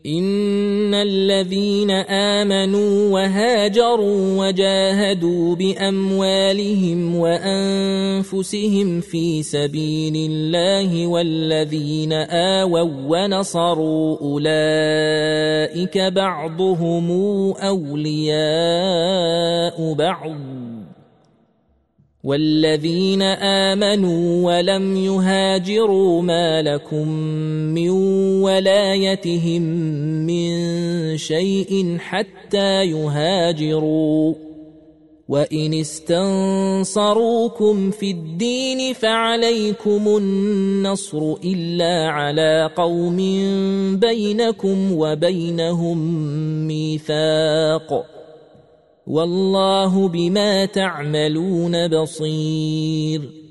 إن الذين آمنوا وهاجروا وجاهدوا بأموالهم وأنفسهم في سبيل الله والذين آووا ونصروا أولئك بعضهم أولياء بعض والذين آمنوا ولم يهاجروا ما لكم من ولايتهم من شيء حتى يهاجروا وإن استنصروكم في الدين فعليكم النصر إلا على قوم بينكم وبينهم ميثاق والله بما تعملون بصير